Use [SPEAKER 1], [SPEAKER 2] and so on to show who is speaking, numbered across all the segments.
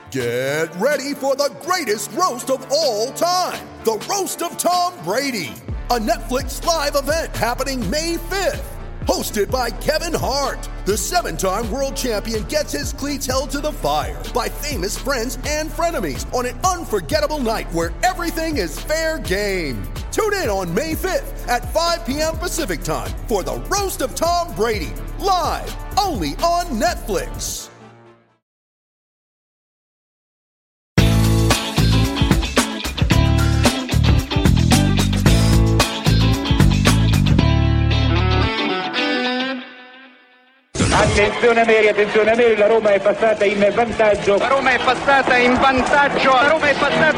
[SPEAKER 1] Get ready for the greatest roast of all time, the Roast of Tom Brady, a Netflix live event happening May 5th. Hosted by Kevin Hart, the 7-time world champion gets his cleats held to the fire by famous friends and frenemies on an unforgettable night where everything is fair game. Tune in on May 5th at 5 p.m. Pacific time for the Roast of Tom Brady, live only on Netflix.
[SPEAKER 2] Attenzione Neri, la Roma è passata in vantaggio.
[SPEAKER 3] La Roma è passata in vantaggio.
[SPEAKER 2] La Roma in vantaggio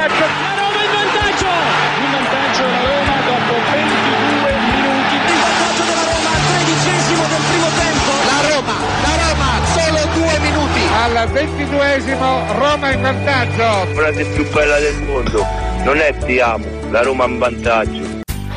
[SPEAKER 2] la Roma dopo 22 minuti.
[SPEAKER 3] Il vantaggio della Roma al 13° del primo tempo. La Roma, solo 2 minuti.
[SPEAKER 2] Al 22esimo Roma in vantaggio.
[SPEAKER 4] La frase più bella del mondo non è ti amo, la Roma in vantaggio.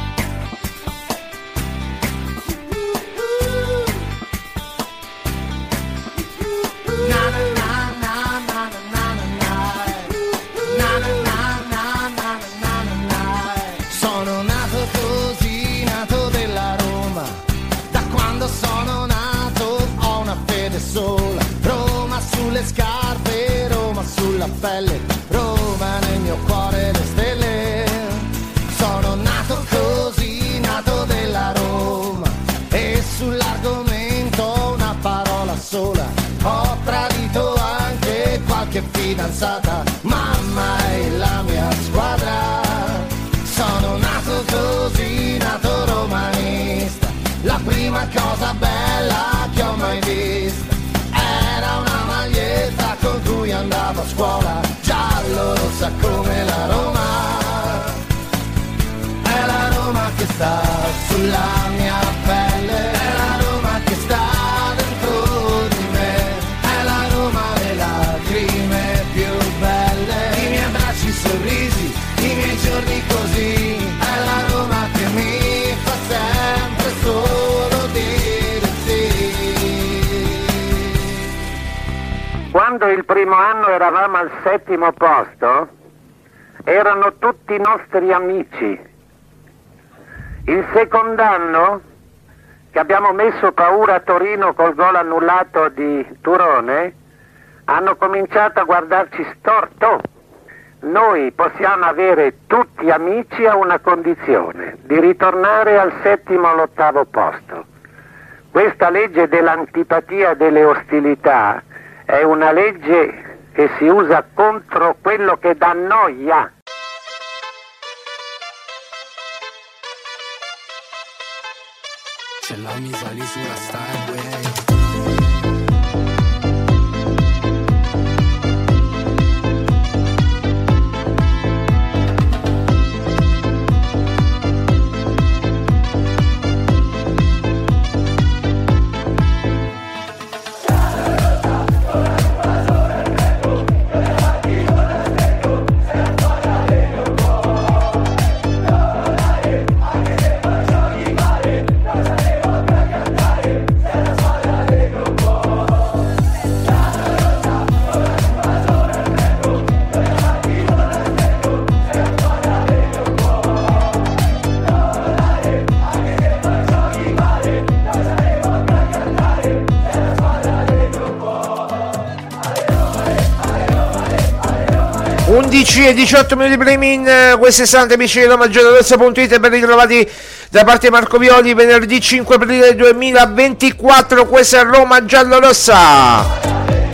[SPEAKER 5] Scarpe, Roma sulla pelle, Roma nel mio cuore le stelle. Sono nato così, nato della Roma, e sull'argomento una parola sola. Ho tradito anche qualche fidanzata, mamma è la mia squadra. Sono nato così, nato romanista, la prima cosa bella che ho mai vista era una maglietta con cui andavo a scuola, giallo-rossa come la Roma. È la Roma che sta sulla mia pelle, è la Roma che sta dentro di me, è la Roma le lacrime più belle, i miei abbracci, i sorrisi, i miei giorni così, è la Roma che mi fa sempre solo dire sì.
[SPEAKER 6] Quando il primo anno eravamo al 7° posto, erano tutti nostri amici. Il secondo anno, che abbiamo messo paura a Torino col gol annullato di Turone, hanno cominciato a guardarci storto. Noi possiamo avere tutti amici a una condizione, di ritornare al 7° all'8° posto. Questa legge dell'antipatia e delle ostilità è una legge che si usa contro quello che dà noia.
[SPEAKER 7] Ce l'ho misa lì sulla Starway.
[SPEAKER 8] E 18 minuti play-in, queste sante amici di RomaGiallorossa.it, ben ritrovati da parte di Marco Violi. Venerdì 5 aprile 2024, questa è Roma Giallorossa.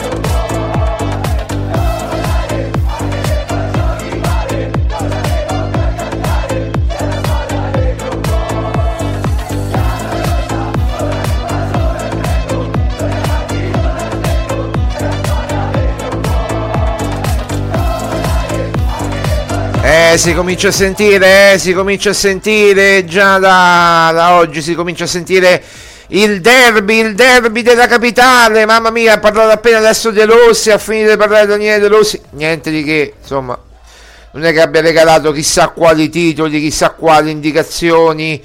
[SPEAKER 8] Si comincia a sentire già da oggi, si comincia a sentire il derby della capitale. Mamma mia, ha parlato appena adesso De Rossi, ha finito di parlare Daniele De Rossi, niente di che, insomma, non è che abbia regalato chissà quali titoli, chissà quali indicazioni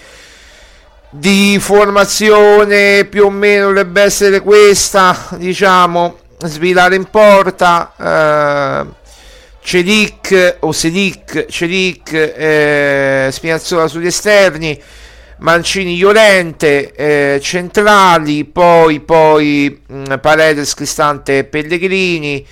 [SPEAKER 8] di formazione, più o meno dovrebbe essere questa, diciamo. svilare in porta, Celic o Celic, Spinazzola sugli esterni, Mancini, Llorente, centrali, poi Paredes, Cristante, Pellegrini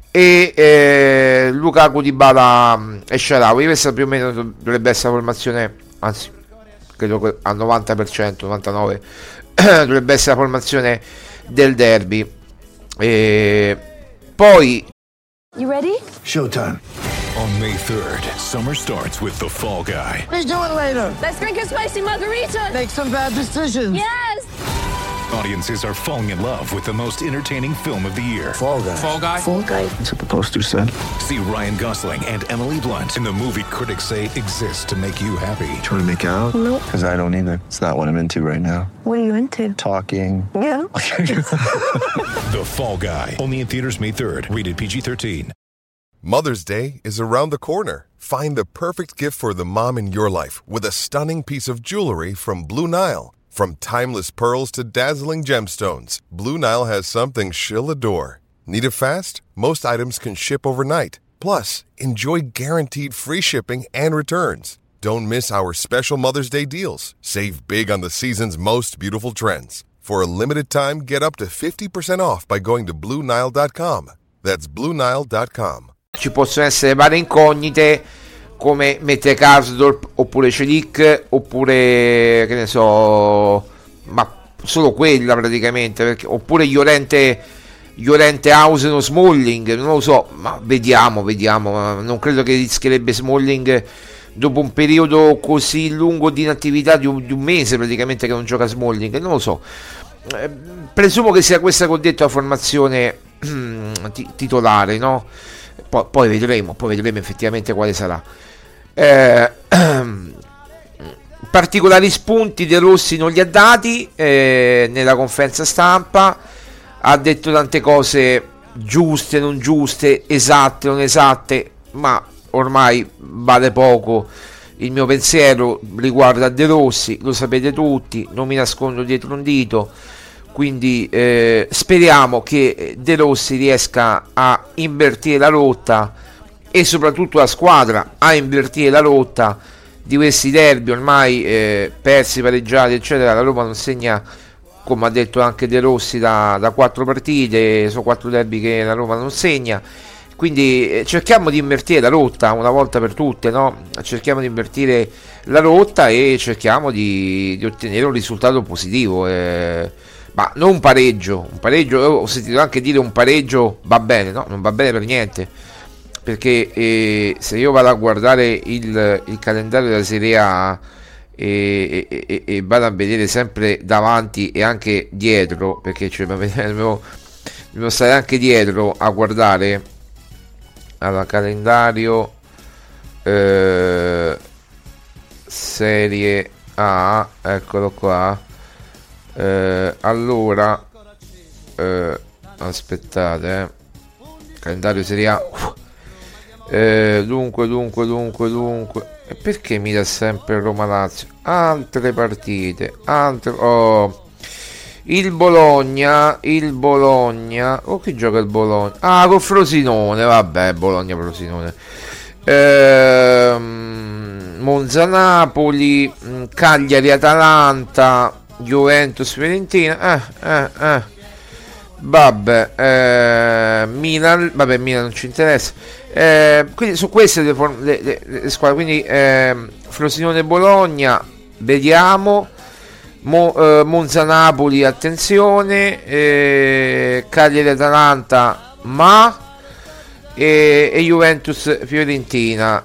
[SPEAKER 8] e Lukaku, Dybala e Shaarawy. Questa più o meno dovrebbe essere la formazione, anzi credo che al 90%, 99% dovrebbe essere la formazione del derby. E poi
[SPEAKER 9] You ready?
[SPEAKER 10] Showtime. On May 3rd, summer starts with The Fall Guy.
[SPEAKER 5] Let's do it later.
[SPEAKER 9] Let's drink a spicy margarita.
[SPEAKER 5] Make some bad decisions.
[SPEAKER 9] Yes.
[SPEAKER 10] Audiences are falling in love with the most entertaining film of the year.
[SPEAKER 7] Fall Guy.
[SPEAKER 10] Fall Guy?
[SPEAKER 9] Fall guy.
[SPEAKER 7] That's what the poster said.
[SPEAKER 10] See Ryan Gosling and Emily Blunt in the movie critics say exists to make you happy.
[SPEAKER 7] Trying to make it out?
[SPEAKER 9] Nope.
[SPEAKER 7] Because I don't either. It's not what I'm into right now.
[SPEAKER 9] What are you into?
[SPEAKER 7] Talking.
[SPEAKER 9] Yeah.
[SPEAKER 10] The Fall Guy. Only in theaters May 3rd. Rated PG-13.
[SPEAKER 11] Mother's Day is around the corner. Find the perfect gift for the mom in your life with a stunning piece of jewelry from Blue Nile. From timeless pearls to dazzling gemstones, Blue Nile has something she'll adore. Need it fast? Most items can ship overnight. Plus, enjoy guaranteed free shipping and returns. Don't miss our special Mother's Day deals. Save big on the season's most beautiful trends. For a limited time, get up to 50% off by going to BlueNile.com. That's BlueNile.com.
[SPEAKER 8] Ci possono essere varie incognite, come mette Karsdorp oppure Celic, oppure che ne so, ma solo quella praticamente, perché, oppure Llorente, Hausen o Smalling, non lo so, ma vediamo, non credo che rischierebbe Smalling dopo un periodo così lungo di inattività di un mese praticamente che non gioca Smalling, non lo so. Presumo che sia questa che ho detto la formazione titolare, no? Poi vedremo effettivamente quale sarà. Particolari spunti De Rossi non li ha dati nella conferenza stampa, ha detto tante cose giuste, non giuste, esatte, non esatte, ma ormai vale poco. Il mio pensiero riguarda De Rossi, lo sapete tutti, non mi nascondo dietro un dito, quindi speriamo che De Rossi riesca a invertire la rotta e soprattutto la squadra a invertire la rotta di questi derby ormai persi, pareggiati eccetera. La Roma non segna, come ha detto anche De Rossi, da 4 partite, sono 4 derby che la Roma non segna, quindi cerchiamo di invertire la rotta una volta per tutte, no? Cerchiamo di invertire la rotta e cerchiamo di ottenere un risultato positivo, ma non un pareggio, ho sentito anche dire un pareggio va bene, no? Non va bene per niente, perché se io vado a guardare il calendario della Serie A e vado a vedere sempre davanti e anche dietro, perché devo stare anche dietro a guardare al calendario Serie A, eccolo qua. Allora aspettate, calendario Serie A. Dunque e perché mi dà sempre Roma-Lazio? Altre partite, il Bologna, chi gioca il Bologna? Con Frosinone, vabbè, Bologna-Frosinone, Monza-Napoli, Cagliari-Atalanta, Juventus-Fiorentina, Milan non ci interessa, quindi su queste le squadre, quindi Frosinone-Bologna vediamo, Monza-Napoli attenzione, Cagliari-Atalanta e Juventus-Fiorentina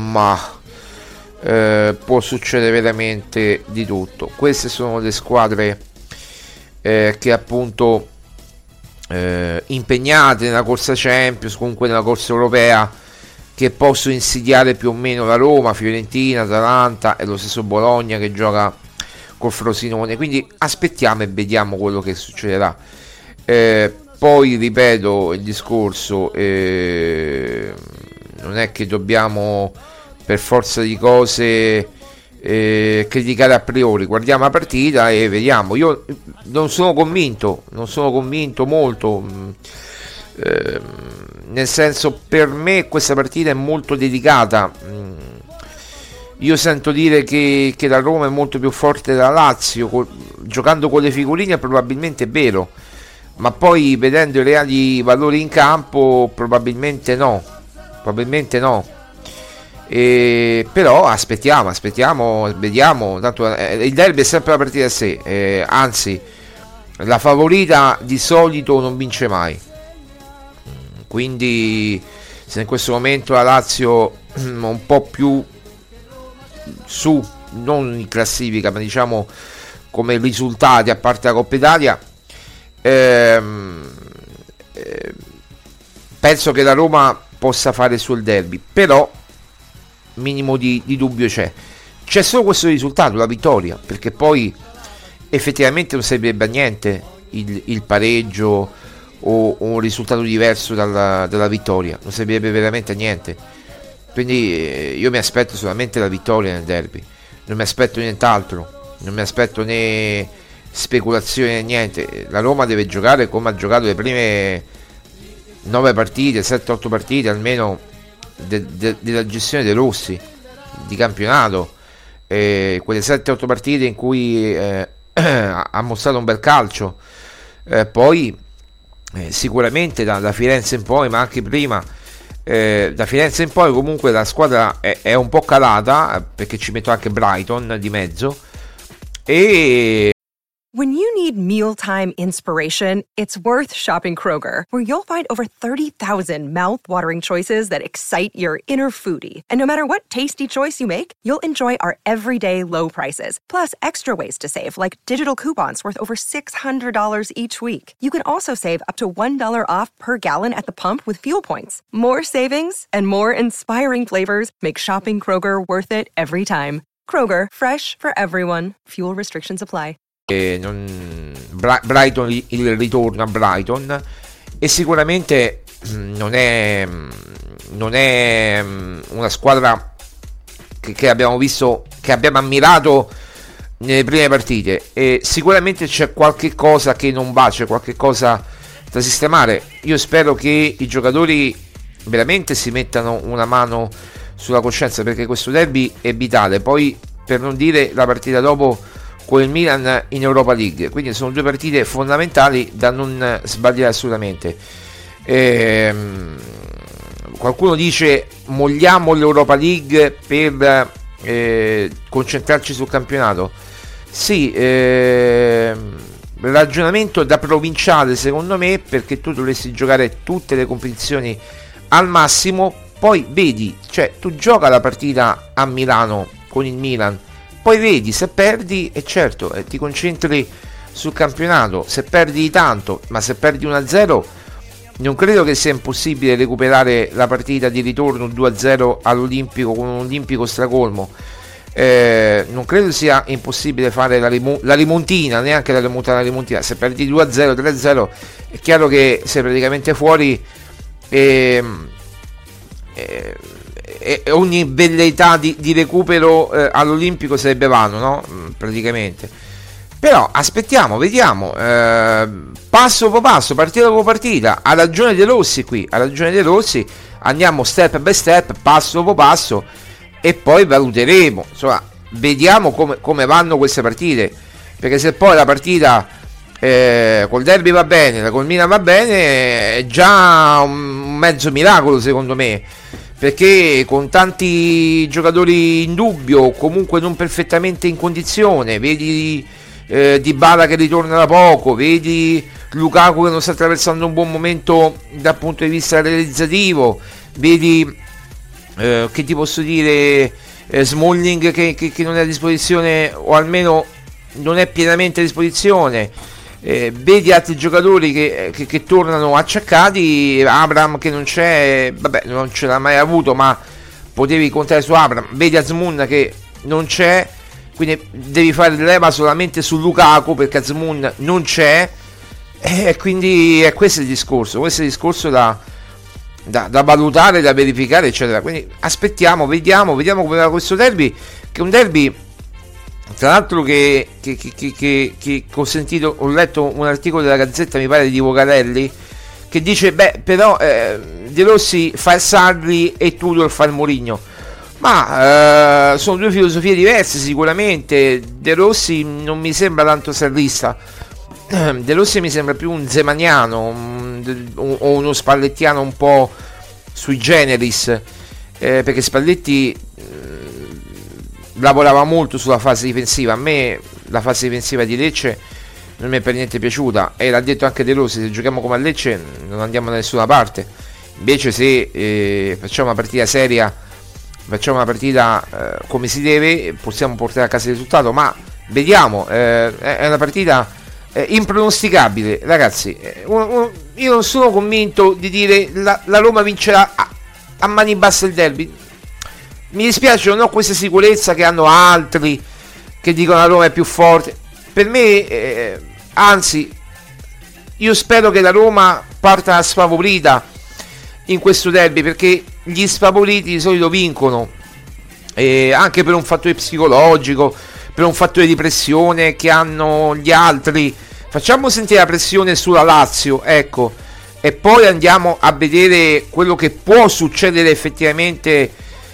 [SPEAKER 8] può succedere veramente di tutto. Queste sono le squadre che appunto impegnate nella corsa Champions, comunque nella corsa europea, che possono insidiare più o meno la Roma, Fiorentina, Atalanta e lo stesso Bologna che gioca col Frosinone. Quindi aspettiamo e vediamo quello che succederà. Poi ripeto il discorso, non è che dobbiamo per forza di cose criticare a priori, guardiamo la partita e vediamo. Io non sono convinto molto, nel senso, per me questa partita è molto delicata. Io sento dire che la Roma è molto più forte della Lazio, giocando con le figurine probabilmente è vero, ma poi vedendo i reali valori in campo probabilmente no. Però aspettiamo, vediamo, tanto il derby è sempre la partita a sé, anzi la favorita di solito non vince mai, quindi se in questo momento la Lazio un po' più su, non in classifica ma diciamo come risultati, a parte la Coppa Italia, penso che la Roma possa fare sul derby, però minimo di dubbio c'è solo questo risultato, la vittoria, perché poi effettivamente non servirebbe a niente il pareggio o un risultato diverso dalla vittoria, non servirebbe veramente a niente, quindi io mi aspetto solamente la vittoria nel derby, non mi aspetto nient'altro, non mi aspetto né speculazioni né niente. La Roma deve giocare come ha giocato le prime 9 partite, 7-8 partite almeno della gestione dei Rossi di campionato, quelle 7-8 partite in cui ha mostrato un bel calcio, poi sicuramente da Firenze in poi, ma anche prima, da Firenze in poi comunque la squadra è un po' calata, perché ci metto anche Brighton di mezzo. E
[SPEAKER 12] when you need mealtime inspiration, it's worth shopping Kroger, where you'll find over 30,000 mouth-watering choices that excite your inner foodie. And no matter what tasty choice you make, you'll enjoy our everyday low prices, plus extra ways to save, like digital coupons worth over $600 each week. You can also save up to $1 off per gallon at the pump with fuel points. More savings and more inspiring flavors make shopping Kroger worth it every time. Kroger, fresh for everyone. Fuel restrictions apply.
[SPEAKER 8] Brighton, il ritorno a Brighton, e sicuramente non è una squadra che abbiamo visto, che abbiamo ammirato nelle prime partite, e sicuramente c'è qualche cosa che non va, c'è qualche cosa da sistemare. Io spero che i giocatori veramente si mettano una mano sulla coscienza, perché questo derby è vitale, poi per non dire la partita dopo con il Milan in Europa League, quindi sono due partite fondamentali da non sbagliare assolutamente. Qualcuno dice mogliamo l'Europa League per concentrarci sul campionato. Sì, ragionamento da provinciale secondo me, perché tu dovresti giocare tutte le competizioni al massimo, poi vedi, cioè tu gioca la partita a Milano con il Milan, poi vedi se perdi, e certo ti concentri sul campionato, se perdi tanto, ma se perdi 1-0 non credo che sia impossibile recuperare la partita di ritorno 2-0 all'Olimpico con un Olimpico stracolmo. Non credo sia impossibile fare la rimontina, neanche la rimontina. Se perdi 2-0, 3-0 è chiaro che sei praticamente fuori, e ogni velleità di recupero all'Olimpico sarebbe vano, no? Praticamente. Però aspettiamo, vediamo, passo dopo passo, partita dopo partita. Ha ragione De Rossi qui, andiamo step by step, passo dopo passo, e poi valuteremo, insomma, vediamo come vanno queste partite, perché se poi la partita col derby va bene, col Milan va bene, è già un mezzo miracolo secondo me, perché con tanti giocatori in dubbio, comunque non perfettamente in condizione, vedi Dybala che ritorna da poco, vedi Lukaku che non sta attraversando un buon momento dal punto di vista realizzativo, vedi che ti posso dire, Smalling che non è a disposizione, o almeno non è pienamente a disposizione, vedi altri giocatori che tornano acciaccati, Abraham che non c'è, vabbè, non ce l'ha mai avuto, ma potevi contare su Abraham, vedi Azmoun che non c'è, quindi devi fare leva solamente su Lukaku perché Azmoun non c'è, e quindi questo è il discorso da valutare, da verificare, eccetera. Quindi aspettiamo, vediamo come va questo derby, che è un derby tra l'altro che ho sentito, ho letto un articolo della Gazzetta, mi pare di Vogarelli, che dice però De Rossi fa il Sarri e Tudor fa il Mourinho. Ma sono due filosofie diverse sicuramente. De Rossi non mi sembra tanto sarrista, De Rossi mi sembra più un zemaniano o uno spallettiano un po' sui generis, perché Spalletti lavorava molto sulla fase difensiva. A me la fase difensiva di Lecce non mi è per niente piaciuta, e l'ha detto anche De Rossi: se giochiamo come a Lecce non andiamo da nessuna parte. Invece se facciamo una partita seria, facciamo una partita come si deve, possiamo portare a casa il risultato. Ma vediamo, è una partita impronosticabile, ragazzi. Io non sono convinto di dire la Roma vincerà a mani basse il derby. Mi dispiace, non ho questa sicurezza che hanno altri che dicono la Roma è più forte. Per me anzi, io spero che la Roma parta sfavorita in questo derby, perché gli sfavoriti di solito vincono, anche per un fattore psicologico, per un fattore di pressione che hanno gli altri. Facciamo sentire la pressione sulla Lazio, ecco, e poi andiamo a vedere quello che può succedere effettivamente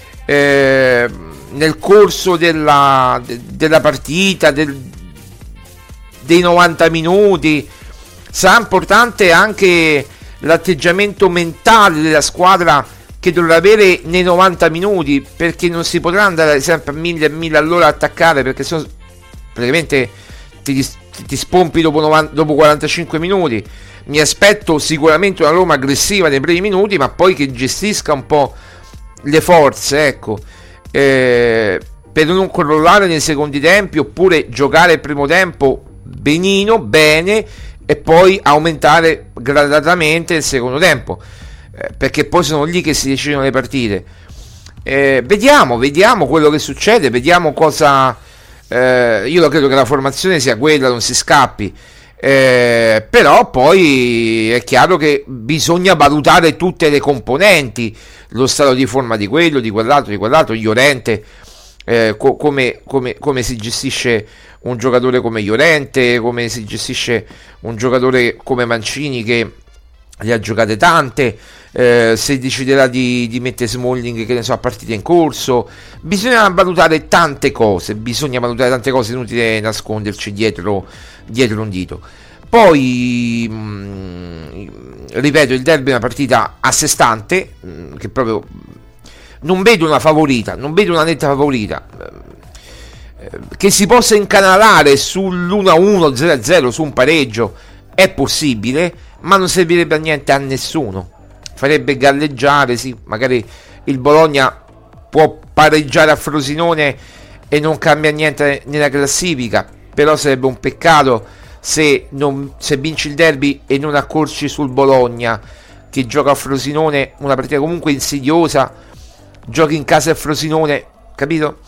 [SPEAKER 8] nel corso della partita, dei 90 minuti. Sarà importante anche l'atteggiamento mentale della squadra che dovrà avere nei 90 minuti, perché non si potrà andare sempre a 1000 all'ora a attaccare, perché sennò praticamente ti spompi dopo 45 minuti. Mi aspetto sicuramente una Roma aggressiva nei primi minuti, ma poi che gestisca un po' le forze, ecco, per non crollare nei secondi tempi, oppure giocare il primo tempo bene e poi aumentare gradatamente il secondo tempo, perché poi sono lì che si decidono le partite. Vediamo quello che succede, vediamo cosa. Io credo che la formazione sia quella, non si scappi, però poi è chiaro che bisogna valutare tutte le componenti, lo stato di forma di quello, di quell'altro, Llorente, come si gestisce un giocatore come Llorente, come si gestisce un giocatore come Mancini che le ha giocate tante, se deciderà di mettere Smalling, che ne so, a partita in corso. Bisogna valutare tante cose, inutile nasconderci dietro un dito. Poi ripeto, il derby è una partita a sé stante, che proprio non vedo una netta favorita, che si possa incanalare sull'1-1, 0-0, su un pareggio è possibile, ma non servirebbe a niente a nessuno. Farebbe galleggiare, sì, magari il Bologna può pareggiare a Frosinone e non cambia niente nella classifica, però sarebbe un peccato se vinci il derby e non accorci sul Bologna, che gioca a Frosinone, una partita comunque insidiosa, giochi in casa a Frosinone, capito?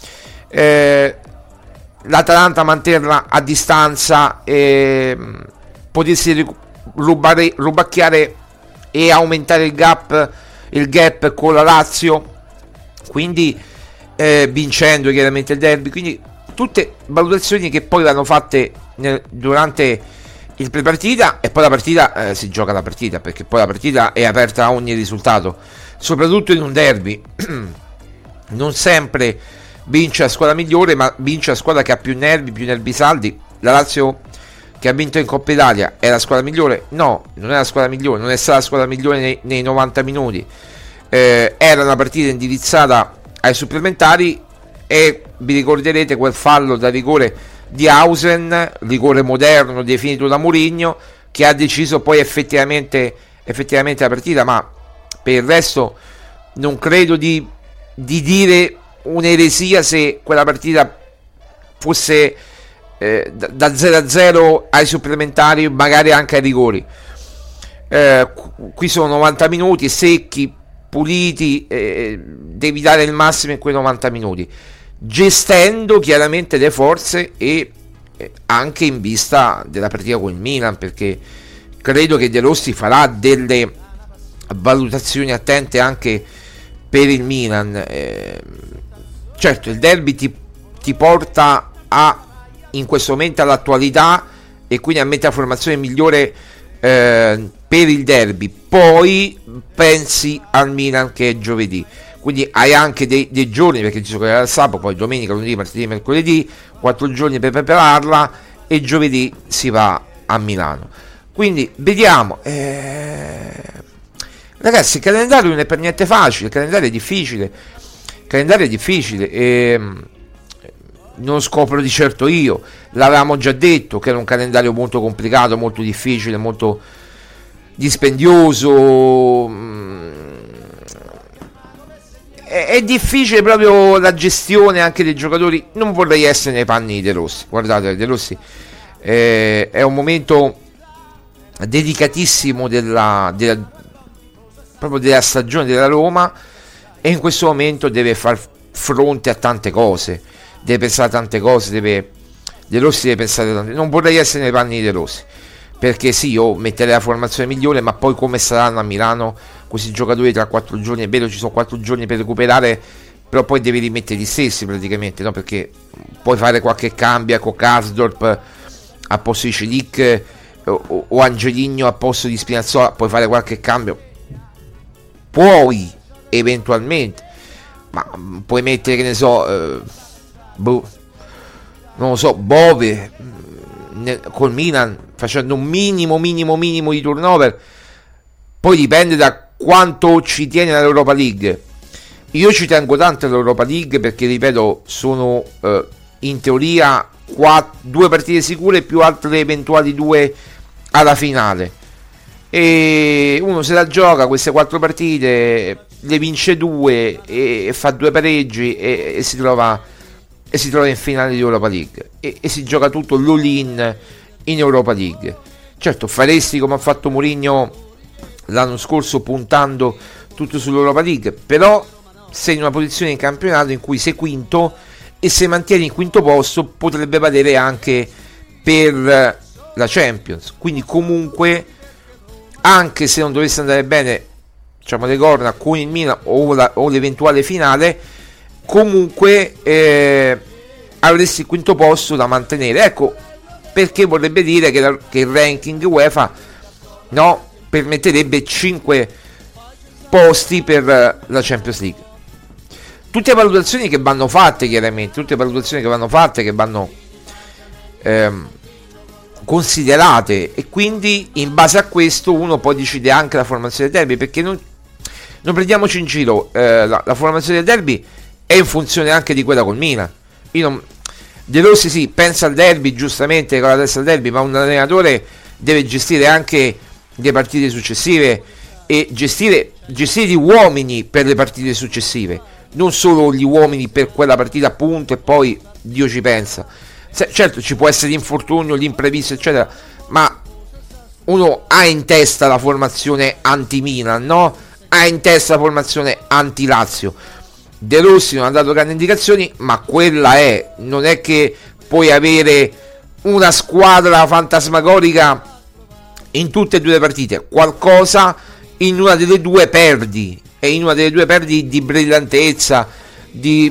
[SPEAKER 8] L'Atalanta manterla a distanza, potersi rubacchiare e aumentare il gap con la Lazio, quindi vincendo chiaramente il derby. Quindi tutte valutazioni che poi vanno fatte durante il prepartita, e poi la partita si gioca la partita, perché poi la partita è aperta a ogni risultato, soprattutto in un derby. Non sempre vince la squadra migliore, ma vince la squadra che ha più nervi saldi. La Lazio, che ha vinto in Coppa Italia, è la squadra migliore? No, non è la squadra migliore, non è stata la squadra migliore nei 90 minuti. Era una partita indirizzata ai supplementari, e vi ricorderete quel fallo da rigore di Hausen, rigore moderno definito da Mourinho, che ha deciso poi effettivamente la partita. Ma per il resto non credo di dire un'eresia se quella partita fosse da 0-0 ai supplementari, magari anche ai rigori. Qui sono 90 minuti secchi, puliti, devi dare il massimo in quei 90 minuti, gestendo chiaramente le forze e anche in vista della partita con il Milan, perché credo che De Rossi farà delle valutazioni attente anche per il Milan. Certo, il derby ti porta in questo momento all'attualità, e quindi a mettere la formazione migliore per il derby, poi pensi al Milan che è giovedì, quindi hai anche dei giorni, perché ci giocherà il sabato, poi domenica, lunedì, martedì, mercoledì, 4 giorni per prepararla, e giovedì si va a Milano. Quindi vediamo, ragazzi, il calendario non è per niente facile, il calendario è difficile, non lo scopro di certo io, l'avevamo già detto che era un calendario molto complicato, molto difficile, molto dispendioso, è difficile proprio la gestione anche dei giocatori. Non vorrei essere nei panni di De Rossi, guardate, De Rossi è un momento dedicatissimo proprio della stagione della Roma, e in questo momento deve far fronte a tante cose, deve pensare a tante cose, De Rossi deve pensare a tante. Non vorrei essere nei panni di De Rossi, perché sì, io metterei la formazione migliore, ma poi come saranno a Milano questi giocatori tra 4 giorni? È vero, ci sono 4 giorni per recuperare, però poi devi rimettere gli stessi praticamente, no? Perché puoi fare qualche cambio, ecco, Karsdorp a posto di Celic o Angeligno a posto di Spinazzola, puoi fare qualche cambio, puoi eventualmente, ma puoi mettere, che ne so, non lo so, Bove col Milan, facendo un minimo di turnover. Poi dipende da quanto ci tiene l'Europa League. Io ci tengo tanto all'Europa League, perché ripeto, sono in teoria 2 partite sicure più altre eventuali 2 alla finale, e uno se la gioca queste 4 partite, le vince 2 e fa 2 pareggi e si trova in finale di Europa League, e si gioca tutto l'all-in in Europa League. Certo, faresti come ha fatto Mourinho l'anno scorso, puntando tutto sull'Europa League, però sei in una posizione in campionato in cui sei quinto, e se mantieni il quinto posto potrebbe valere anche per la Champions. Quindi comunque, anche se non dovesse andare bene, diciamo, le corna con il Milan o l'eventuale finale, comunque avresti il quinto posto da mantenere. Ecco perché vorrebbe dire che il ranking UEFA, no, permetterebbe 5 posti per la Champions League. Tutte valutazioni che vanno fatte, chiaramente, che vanno considerate, e quindi in base a questo uno poi decide anche la formazione del derby, perché non prendiamoci in giro, la formazione del derby è in funzione anche di quella col Milan. De Rossi sì, pensa al derby, giustamente, con la testa al derby, ma un allenatore deve gestire anche le partite successive, e gestire gli uomini per le partite successive, non solo gli uomini per quella partita, appunto, e poi Dio ci pensa. Certo, ci può essere l'infortunio, l'imprevisto, eccetera, ma uno ha in testa la formazione anti-Milan, no? Ha in testa la formazione anti-Lazio. De Rossi non ha dato grandi indicazioni, ma quella è. Non è che puoi avere una squadra fantasmagorica in tutte e 2 le partite. Qualcosa in una delle 2 perdi, e in una delle 2 perdi di brillantezza, di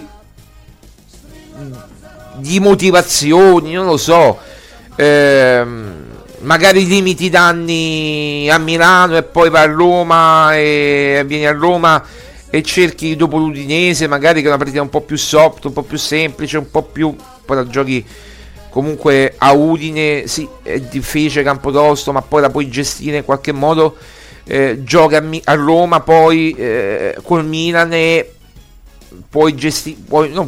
[SPEAKER 8] motivazioni, non lo so, magari limiti danni a Milano e poi vai a Roma, e vieni a Roma e cerchi dopo l'Udinese magari, che è una partita un po' più soft, un po' più semplice, un po' più, poi la giochi comunque a Udine, sì, è difficile, campo tosto, ma poi la puoi gestire in qualche modo. Gioca a Roma poi col Milan, e puoi gestire,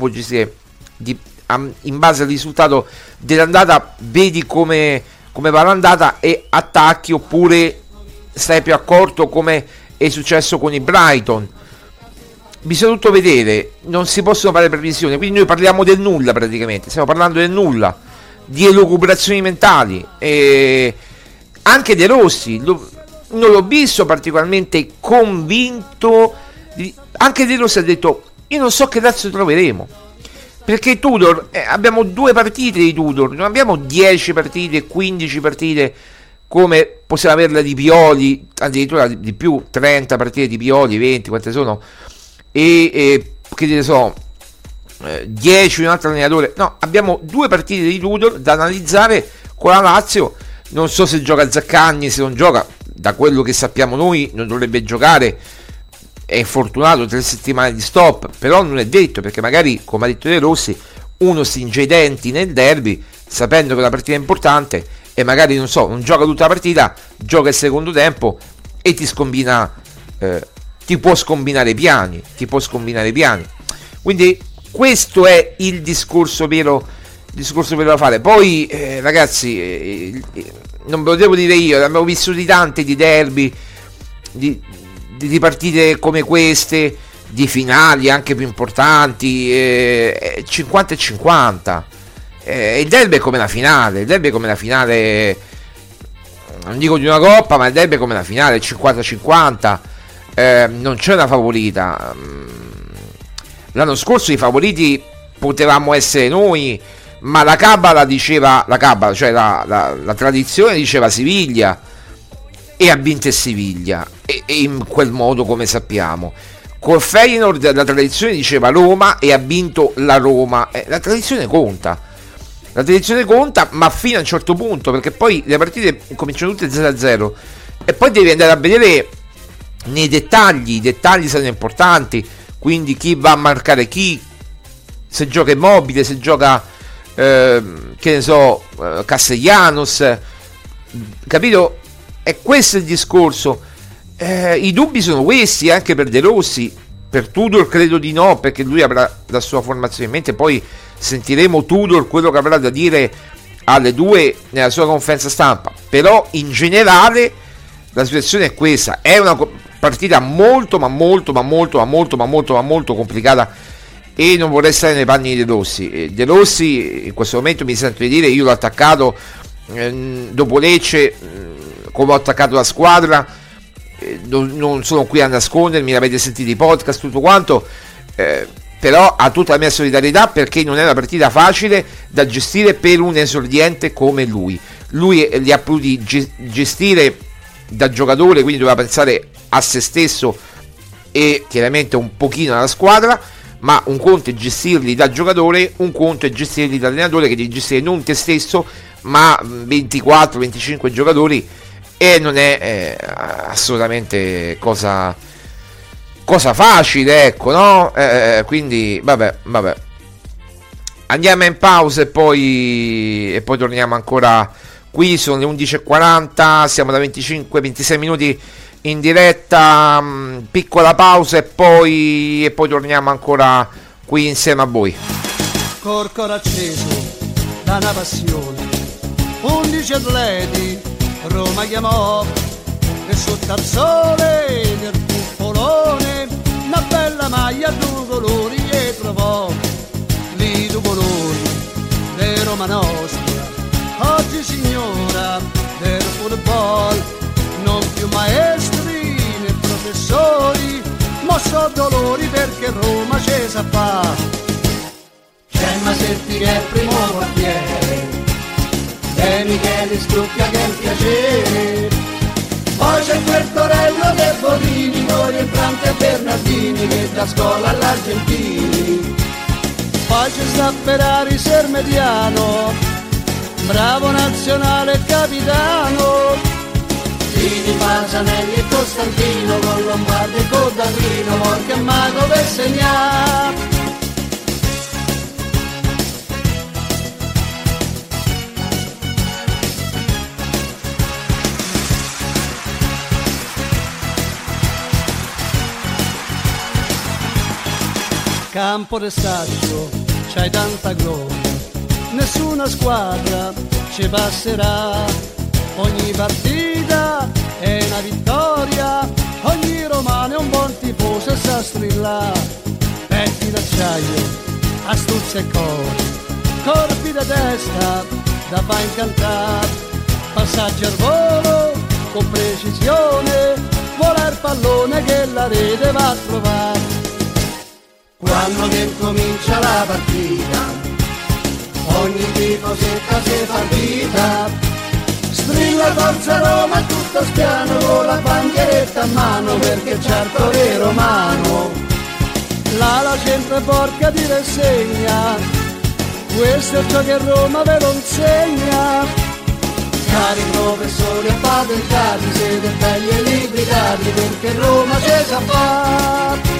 [SPEAKER 8] in base al risultato dell'andata vedi come va l'andata e attacchi, oppure stai più accorto, come è successo con il Brighton. Bisogna tutto vedere, non si possono fare previsioni, quindi noi parliamo del nulla, praticamente stiamo parlando del nulla, di elucubrazioni mentali. E anche De Rossi non l'ho visto particolarmente convinto. Anche De Rossi ha detto: io non so che cazzo troveremo, perché Tudor, abbiamo 2 partite di Tudor, non abbiamo 10 partite, 15 partite come possiamo averla di Pioli, addirittura di più, 30 partite di Pioli, 20, quante sono, e che ne so, 10 di un altro allenatore. No, abbiamo 2 partite di Tudor da analizzare con la Lazio. Non so se gioca Zaccagni, se non gioca, da quello che sappiamo noi non dovrebbe giocare, è infortunato, 3 settimane di stop, però non è detto, perché magari, come ha detto De Rossi, uno stringe i denti nel derby sapendo che la partita è importante e magari, non so, non gioca tutta la partita, gioca il secondo tempo e ti scombina, ti può scombinare piani. Quindi questo è il discorso vero da fare. Poi ragazzi, non ve lo devo dire io, abbiamo vissuti tanti di derby, di partite come queste, di finali anche più importanti, 50 e 50. Il derby è come la finale, non dico di una coppa, ma il derby è come la finale, 50-50, non c'è una favorita. L'anno scorso i favoriti potevamo essere noi, ma la cabala diceva, cioè la tradizione diceva Siviglia, e ha vinto Siviglia, e in quel modo, come sappiamo. Col Feyenoord la tradizione diceva Roma e ha vinto la Roma. La tradizione conta, ma fino a un certo punto, perché poi le partite cominciano tutte 0-0 e poi devi andare a vedere nei dettagli. I dettagli sono importanti, quindi chi va a marcare chi, se gioca Immobile, se gioca che ne so, Castellanos, capito? E questo è il discorso. I dubbi sono questi anche per De Rossi. Per Tudor credo di no, perché lui avrà la sua formazione in mente. Poi sentiremo Tudor quello che avrà da dire alle 2 nella sua conferenza stampa. Però in generale la situazione è questa. È una partita molto complicata, e non vorrei stare nei panni di De Rossi. De Rossi in questo momento, mi sento di dire, io l'ho attaccato dopo Lecce, come ho attaccato la squadra, non sono qui a nascondermi, l'avete sentito i podcast, tutto quanto, però ha tutta la mia solidarietà, perché non è una partita facile da gestire per un esordiente come lui li ha potuti gestire da giocatore, quindi doveva pensare a se stesso e chiaramente un pochino alla squadra, ma un conto è gestirli da giocatore, un conto è gestirli da allenatore, che devi gestire non te stesso ma 24-25 giocatori, e non è assolutamente cosa facile, ecco, no? Quindi vabbè, andiamo in pausa e poi torniamo ancora qui. Sono le 11:40, siamo da 25-26 minuti in diretta, piccola pausa e poi torniamo ancora qui insieme a voi.
[SPEAKER 13] Corcoro acceso da una passione, 11 atleti Roma chiamò, e sotto al sole nel cupolone una bella maglia a 2 colori e trovò. Lì 2 colori di Roma nostra, oggi signora del football, non più maestri né professori, ma so dolori perché Roma ce sa fa. C'è Masetti che è il primo quartiere, e Michele Strucchia che è un piacere, poi c'è quel Torello De Bonini, con il Franco e Bernardini che da scuola all'Argentini, poi c'è sta Ferrari Sermediano, bravo nazionale capitano, Tini Pasanelli e Costantino, con Lombardi e Codadrino, Morca e Mago per segnare. Campo d'estaggio, c'hai tanta gloria, nessuna squadra ci passerà, ogni partita è una vittoria, ogni romano è un buon tifoso e sa strillare, petti d'acciaio, astuzia e corpi da testa da fa incantare, passaggi al volo con precisione, vola il pallone che la rete va a trovare. Quando che comincia la partita, ogni tifosetta si fa vita, strilla forza Roma tutto spiano, con la bandieretta a mano perché c'è il cuore romano. La gente porca di rassegna, questo è ciò che Roma ve lo insegna, Cari professori appatentati, siete belli e libricati, perché Roma c'è sa fa.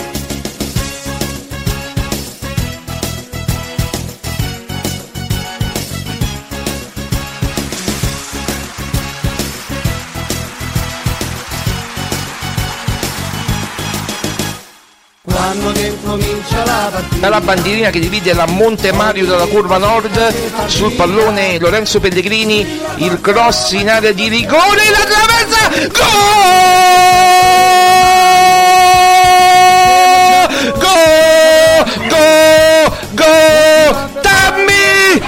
[SPEAKER 13] Quando che comincia la partita,
[SPEAKER 8] dalla bandierina che divide la Monte Mario dalla curva nord, sul pallone Lorenzo Pellegrini, il cross in area di rigore, la traversa, gol, Tammy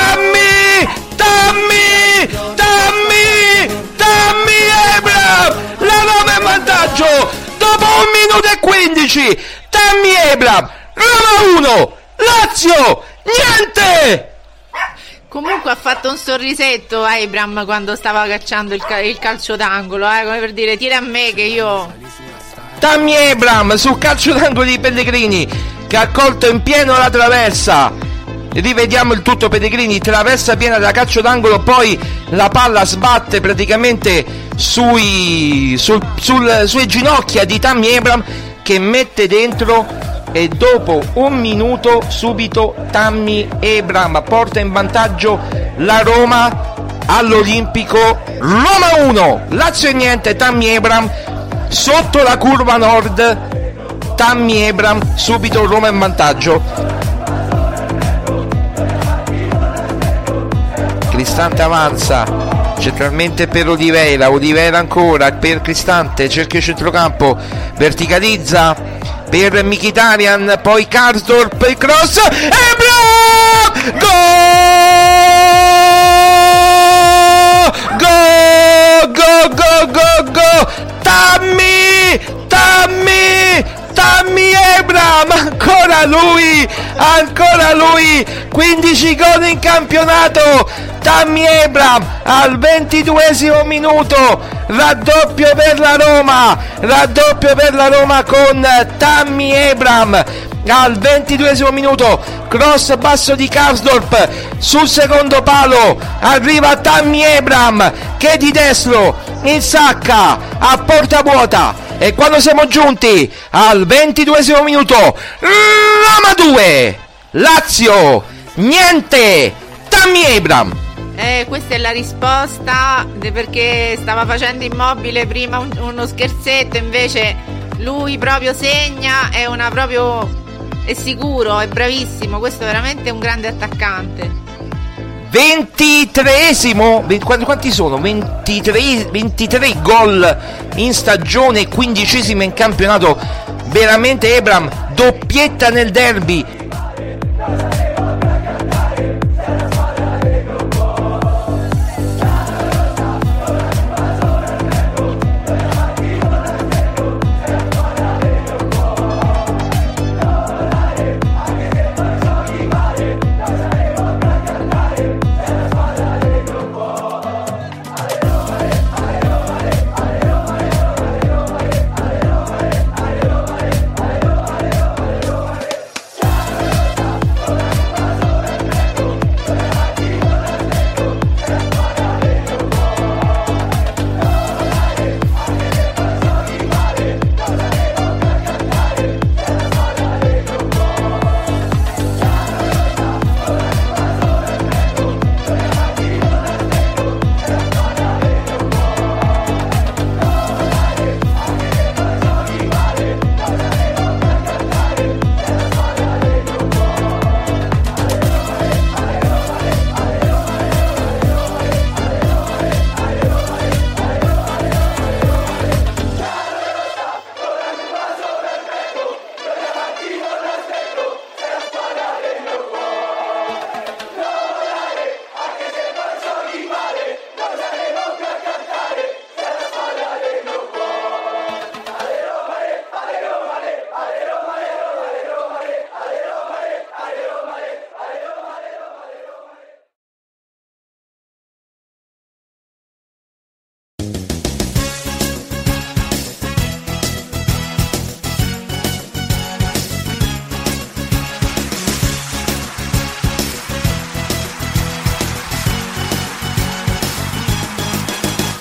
[SPEAKER 8] Abraham, la Roma in vantaggio dopo 1 minuto e 15. Tammy Abraham, Roma 1, Lazio niente.
[SPEAKER 14] Comunque ha fatto un sorrisetto Abraham quando stava cacciando il calcio d'angolo, come per dire tira a me che io.
[SPEAKER 8] Tammy Abraham sul calcio d'angolo di Pellegrini che ha colto in pieno la traversa. Rivediamo il tutto: Pellegrini, traversa piena da calcio d'angolo, poi la palla sbatte praticamente sulle ginocchia di Tammy Abraham, che mette dentro, e dopo 1 minuto subito Tammy Abraham porta in vantaggio la Roma all'Olimpico. Roma 1, Lazio niente. Tammy Abraham sotto la curva nord, Tammy Abraham, subito Roma in vantaggio. Cristante avanza centralmente per Oliveira ancora per Cristante, cerca il centrocampo, verticalizza per Mkhitaryan, poi Karsdorp, il cross, Abraham, gol, Tammy Abraham, ancora lui, 15 gol in campionato. Tammy Abraham al 22esimo minuto, raddoppio per la Roma con Tammy Abraham al 22esimo minuto, cross basso di Karsdorp sul secondo palo, arriva Tammy Abraham che di destro insacca a porta vuota, e quando siamo giunti al 22esimo minuto, Roma 2, Lazio niente. Tammy Abraham.
[SPEAKER 14] Questa è la risposta, perché stava facendo Immobile prima uno scherzetto, invece lui proprio segna, è sicuro, è bravissimo, questo è veramente un grande attaccante.
[SPEAKER 8] 23esimo, quanti sono? 23 gol in stagione, 15esimo in campionato, veramente Abraham, doppietta nel derby.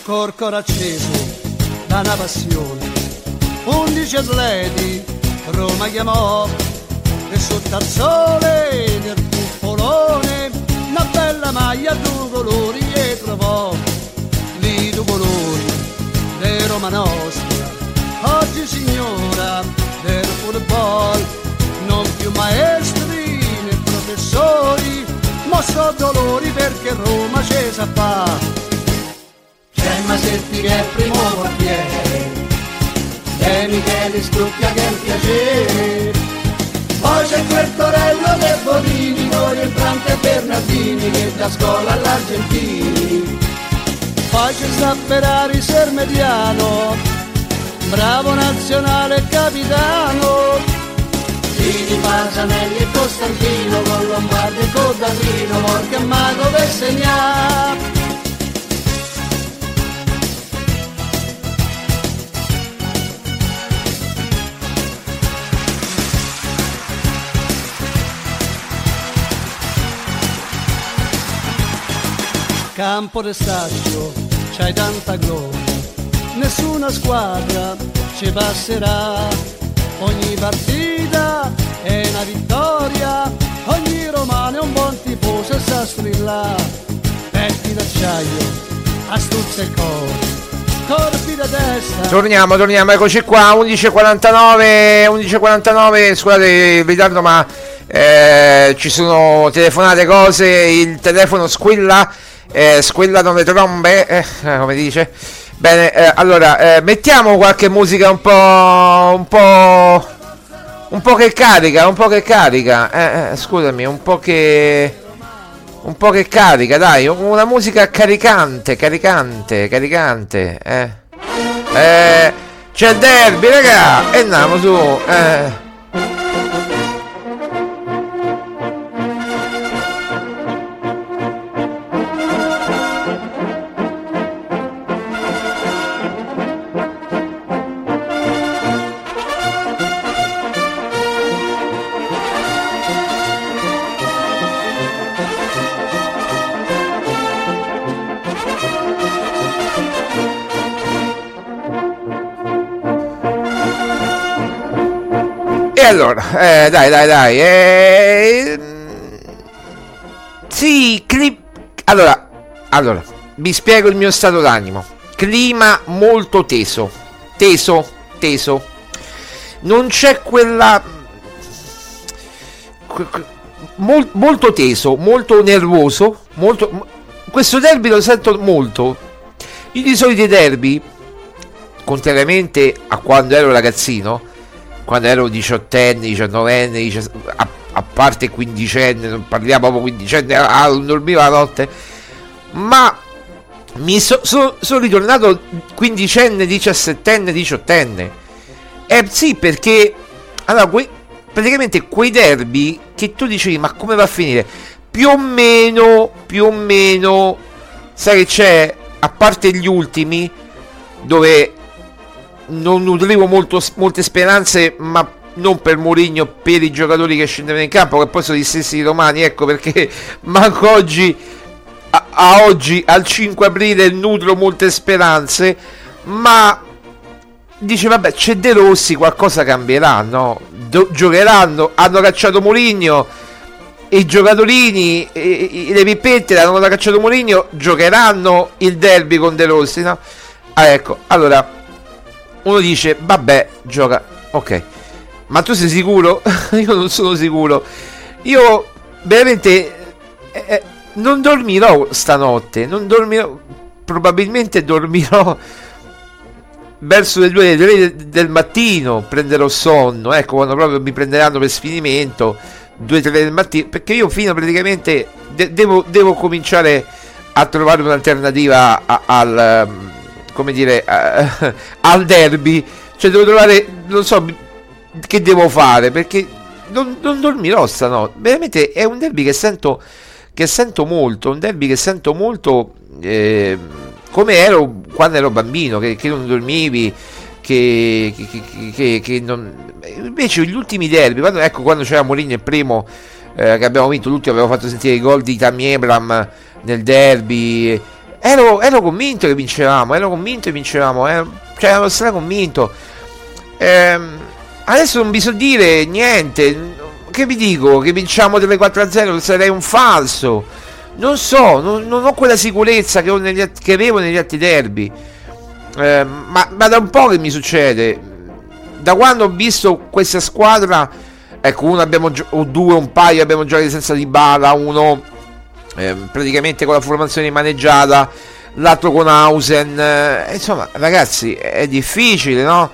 [SPEAKER 13] col cor acceso da una passione. 11 atleti Roma chiamò e sotto al sole del cupolone una bella maglia a due colori e trovò lì due colori de Roma nostra. Oggi signora del football, non più maestri né professori, ma so dolori perché Roma c'è sa fa. C'è Masetti che è primo portiere, e Michele Stucchia che è un piacere. Poi c'è quel Torello De Bonini, con Rientrante e Bernardini che da scuola all'Argentini. Poi c'è sta Ferrari Sermediano, bravo nazionale capitano. Gini, Pasanelli e Costantino, con Lombardi e Codatrino, Morca e Mago per segnare. Campo de Staccio, c'hai tanta gloria, nessuna squadra ci passerà. Ogni partita è una vittoria, ogni romano è un buon tifoso e sa strillare. Petti d'acciaio, astuzia e corpi da testa.
[SPEAKER 8] Torniamo, eccoci qua, 11.49, scusate il ritardo ma ci sono telefonate, cose, il telefono squillano le trombe, come dice. Bene, allora mettiamo qualche musica un po' che carica, scusami, un po' che carica, dai, una musica caricante. C'è il derby, raga, e andiamo su. Allora, dai. Sì, allora, vi spiego il mio stato d'animo. Clima molto teso. Non c'è quella molto teso, molto nervoso, questo derby lo sento molto. Io di solito i derby, contrariamente a quando ero ragazzino, quando ero 18enne, 19enne, a parte quindicenne, non parliamo proprio quindicenne, non dormivo la notte, ma mi sono ritornato quindicenne, 17enne, 18enne. Sì, perché allora praticamente quei derby che tu dicevi ma come va a finire, più o meno sai che c'è, a parte gli ultimi dove non nutrivo molte speranze, ma non per Mourinho, per i giocatori che scendevano in campo, che poi sono gli stessi romani, ecco perché manco oggi oggi al 5 aprile nutro molte speranze, ma dice vabbè, c'è De Rossi, qualcosa cambierà, no? Giocheranno, hanno cacciato Mourinho, i giocatori, le pippette hanno cacciato Mourinho, giocheranno il derby con De Rossi, no? Ecco, allora uno dice vabbè, gioca, ok, ma tu sei sicuro? Io non sono sicuro, io veramente non dormirò stanotte, probabilmente dormirò verso le 2 le 3 del mattino, prenderò sonno, ecco, quando proprio mi prenderanno per sfinimento, 2-3 del mattino, perché io fino praticamente devo cominciare a trovare un'alternativa al come dire al derby, cioè devo trovare, non so che devo fare, perché non dormirò stanotte, veramente è un derby che sento molto, un derby che sento molto come ero quando ero bambino, che non dormivi, che non... Invece gli ultimi derby, quando c'era Mourinho il primo che abbiamo vinto, l'ultimo avevo fatto sentire i gol di Tammy Abraham nel derby, ero convinto che vincevamo, cioè ero straconvinto. Adesso non vi so dire niente. Che vi dico? Che vinciamo delle 4-0? Sarei un falso. Non so, non ho quella sicurezza che avevo negli altri derby. Ma da un po' che mi succede. Da quando ho visto questa squadra, ecco, un paio abbiamo giocato senza Dybala, uno praticamente con la formazione maneggiata, l'altro con Hausen. Insomma, ragazzi, è difficile, no?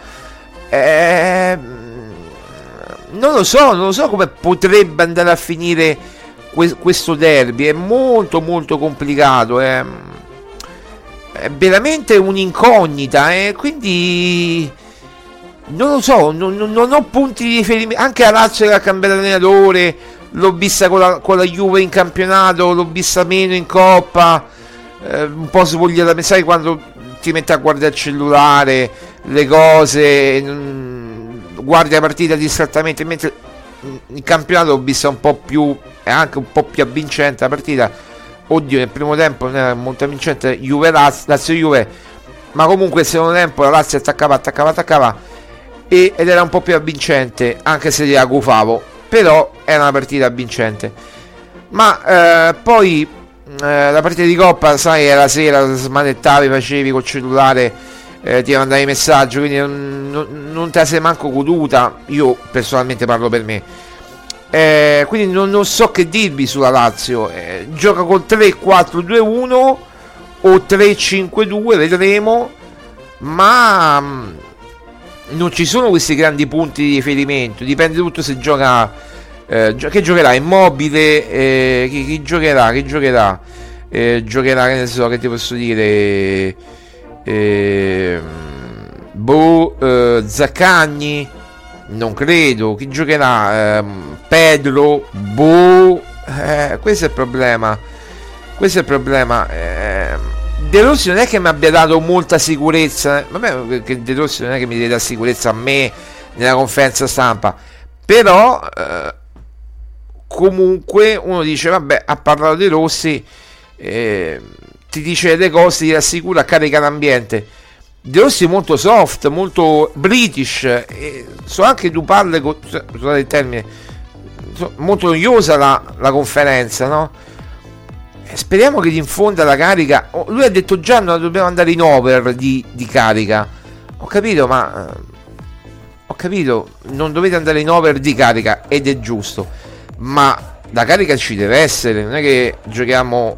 [SPEAKER 8] Non lo so come potrebbe andare a finire questo derby. È molto molto complicato, è veramente un'incognita, quindi non lo so, non ho punti di riferimento. Anche la Lazio che ha cambiato allenatore, l'ho vista con la Juve in campionato, l'ho vista meno in Coppa, un po' svogliata. Sai quando ti metti a guardare il cellulare, le cose, guardi la partita distrattamente, mentre in campionato l'ho vista un po' più, anche un po' più avvincente la partita. Oddio, nel primo tempo non era molto avvincente Lazio-Juve, ma comunque nel secondo tempo la Lazio attaccava ed era un po' più avvincente, anche se la gufavo, però era una partita avvincente. Ma poi la partita di Coppa, sai, era sera, smanettavi, facevi col cellulare, ti mandavi i messaggi, quindi non te la sei manco goduta. Io personalmente parlo per me, quindi non so che dirvi sulla Lazio. Gioca col 3-4-2-1 o 3-5-2, vedremo, ma non ci sono questi grandi punti di riferimento. Dipende tutto se gioca, che giocherà Immobile, chi giocherà, giocherà, che ne so, che ti posso dire, Zaccagni, non credo. Chi giocherà? Pedro, questo è il problema. De Rossi non è che mi abbia dato molta sicurezza, vabbè, perché De Rossi non è che mi deve dare sicurezza a me nella conferenza stampa, però comunque uno dice vabbè, ha parlato De Rossi, ti dice le cose, ti rassicura, carica l'ambiente. De Rossi molto soft, molto british, so anche tu parli, scusate il termine, molto noiosa la conferenza, no? Speriamo che gli infonda la carica. Lui ha detto già non dobbiamo andare in over di carica. Ho capito, ma non dovete andare in over di carica, ed è giusto, ma la carica ci deve essere, non è che giochiamo,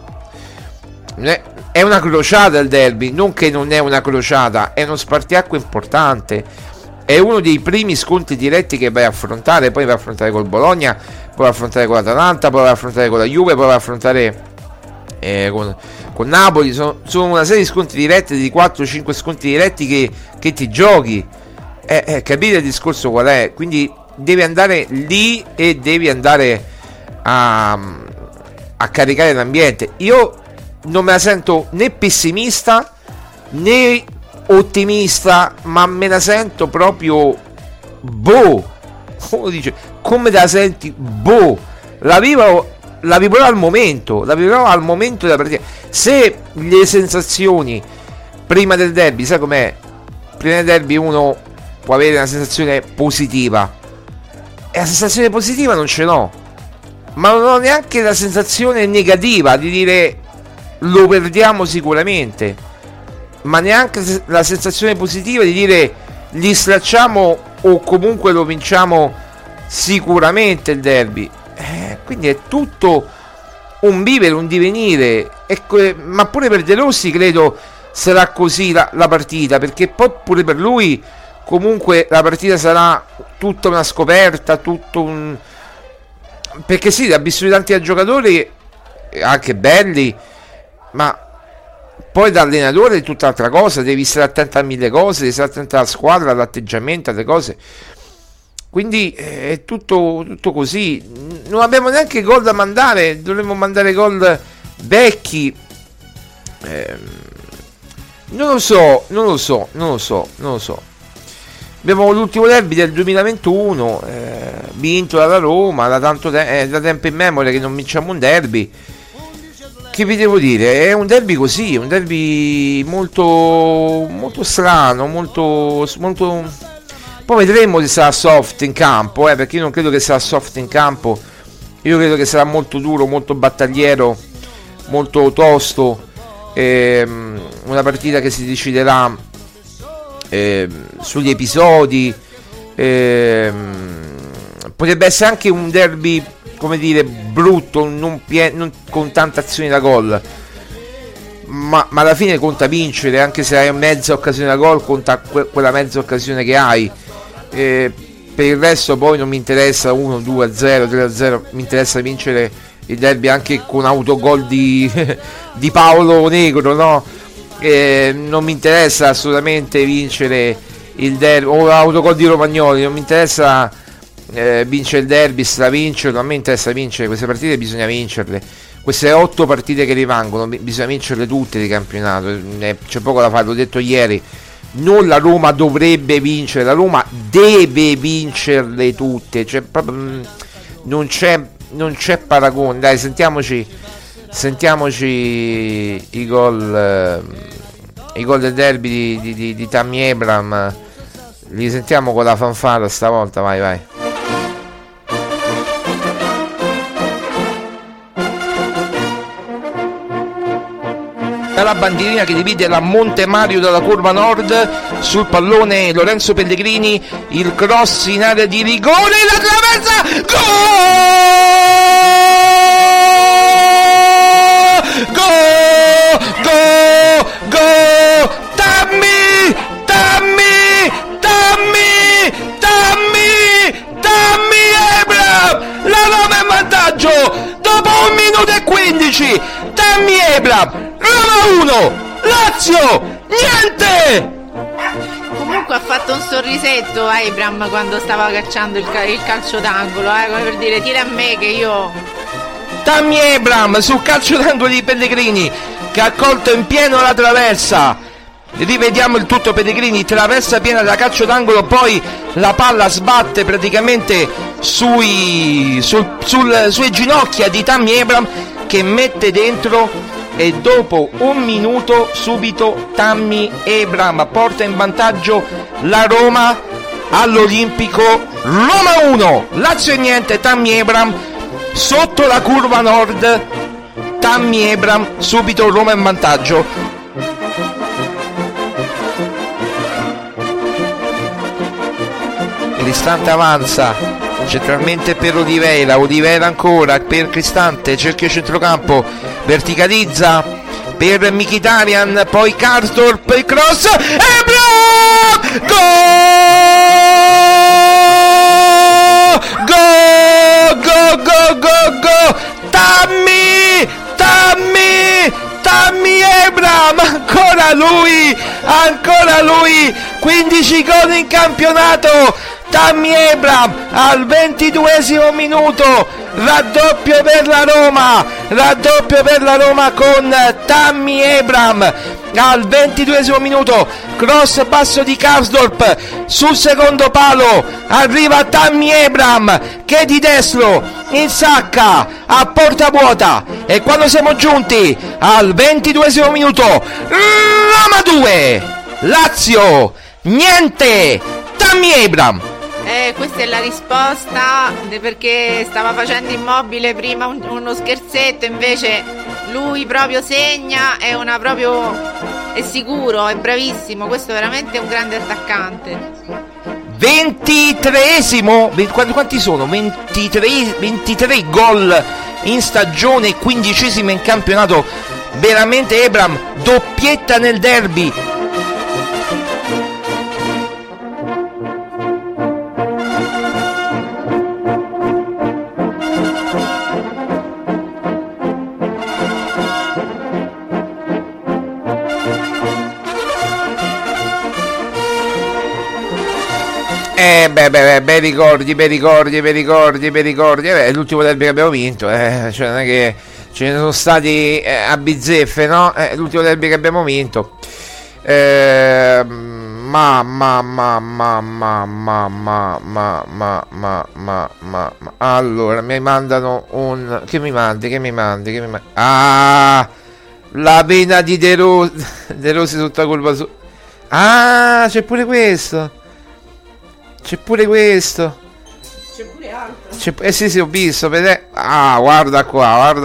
[SPEAKER 8] è una crociata il derby, non che non è una crociata, è uno spartiacque importante, è uno dei primi scontri diretti che vai a affrontare. Poi vai a affrontare col Bologna, poi vai a affrontare con l'Atalanta, poi vai a affrontare con la Juve, poi vai a affrontare con Napoli. Sono una serie di scontri diretti, di 4-5 scontri diretti che ti giochi. Capite il discorso qual è? Quindi devi andare lì e devi andare a caricare l'ambiente. Io non me la sento né pessimista né ottimista, ma me la sento proprio uno dice, come te la senti? La vivrò al momento della partita. Se le sensazioni prima del derby, sai com'è, prima del derby uno può avere una sensazione positiva, e la sensazione positiva non ce l'ho, ma non ho neanche la sensazione negativa di dire lo perdiamo sicuramente, ma neanche la sensazione positiva di dire li stracciamo o comunque lo vinciamo sicuramente il derby. Quindi è tutto un vivere, un divenire, ma pure per De Rossi credo sarà così la partita, perché poi pure per lui comunque la partita sarà tutta una scoperta, perché sì, ha visto tanti giocatori anche belli, ma poi da allenatore è tutt'altra cosa, devi stare attento a mille cose, devi stare attento alla squadra, all'atteggiamento, alle cose. Quindi è tutto così. Non abbiamo neanche gol da mandare, dovremmo mandare gol vecchi. Non lo so. Abbiamo l'ultimo derby del 2021, vinto dalla Roma, da tempo in memoria che non vinciamo un derby. che vi devo dire, è un derby così, un derby molto molto strano, molto poi vedremo se sarà soft in campo, perché io non credo che sarà soft in campo, io credo che sarà molto duro, molto battagliero, molto tosto, una partita che si deciderà sugli episodi, potrebbe essere anche un derby, come dire, brutto, non con tante azioni da gol, ma alla fine conta vincere, anche se hai mezza occasione da gol, conta quella mezza occasione che hai. Per il resto poi non mi interessa 1, 2, 0, 3, 0, mi interessa vincere il derby anche con autogol di Paolo Negro, no? Non mi interessa assolutamente vincere il derby o autogol di Romagnoli, non mi interessa vincere il derby, stravincerlo, a me interessa vincere queste partite, bisogna vincerle, queste 8 partite che rimangono bisogna vincerle tutte di campionato, c'è poco da fare, l'ho detto ieri, non la Roma dovrebbe vincere, la Roma deve vincerle tutte, cioè proprio non c'è paragone. Dai, sentiamoci i gol del derby di Tammy Abraham, li sentiamo con la fanfara stavolta, vai. La bandierina che divide la Monte Mario dalla curva nord, sul pallone Lorenzo Pellegrini, il cross in area di rigore, la traversa, gol, Tammy Abraham, la Roma in vantaggio dopo 1 minuto e 15, Tammy Abraham, Roma 1, Lazio niente.
[SPEAKER 14] Comunque ha fatto un sorrisetto Abraham quando stava cacciando il calcio d'angolo, come per dire tira a me che io.
[SPEAKER 8] Tammy Abraham sul calcio d'angolo di Pellegrini che ha colto in pieno la traversa, rivediamo il tutto, Pellegrini traversa piena da calcio d'angolo, poi la palla sbatte praticamente sulle ginocchia di Tammy Abraham che mette dentro, e dopo 1 minuto subito Tammy Abraham porta in vantaggio la Roma all'Olimpico. Roma 1, Lazio niente, Tammy Abraham sotto la curva nord, Tammy Abraham subito Roma in vantaggio. Cristante avanza centralmente per Odivela ancora per Cristante, cerchio centrocampo, verticalizza per Mkhitaryan, poi Karsdorp, il cross, Abraham, gol, Tammy Abraham, ancora lui, 15 gol in campionato. Tammy Abraham al 22esimo minuto, raddoppio per la Roma con Tammy Abraham al 22esimo minuto, cross basso di Karsdorp sul secondo palo, arriva Tammy Abraham che di destro insacca a porta vuota, e quando siamo giunti al 22esimo minuto, Roma 2, Lazio niente, Tammy Abraham.
[SPEAKER 14] Questa è la risposta, perché stava facendo Immobile prima uno scherzetto, invece lui proprio segna, è sicuro, è bravissimo, questo è veramente un grande attaccante.
[SPEAKER 8] 23esimo, quanti sono? 23 gol in stagione, 15esimo in campionato, veramente Abraham, doppietta nel derby. Bei ricordi. È l'ultimo derby che abbiamo vinto, cioè non è che ce ne sono stati a bizzeffe, no? È l'ultimo derby che abbiamo vinto. Allora mi mandano un... Che mi mandi? Ah, la pena di De Rossi tutta colpa su... Ah, c'è pure questo. C'è pure altro. Sì, ho visto. Ah, guarda qua.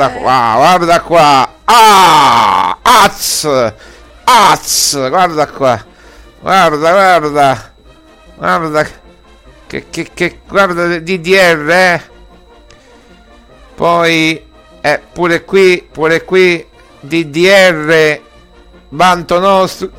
[SPEAKER 8] Ah, azz, guarda qua. Guarda. Che guarda DDR, Poi pure qui DDR vanto nostro.